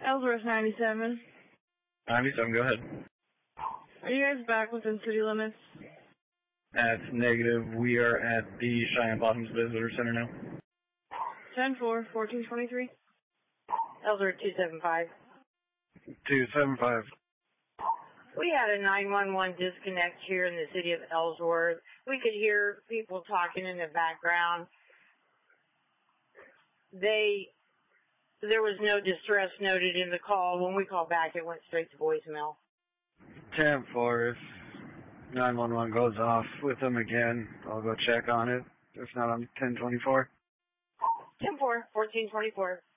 Ellsworth 97. 97, go ahead. Are you guys back within city limits? That's negative. We are at the Cheyenne Bottoms Visitor Center now. 10-4, 1423. Ellsworth 275. 275. We had a 911 disconnect here in the city of Ellsworth. We could hear people talking in the background. There was no distress noted in the call. When we called back, it went straight to voicemail. 10-4. If 911 goes off with them again, I'll go check on it. If not, I'm 10-24. 10-4, 1424.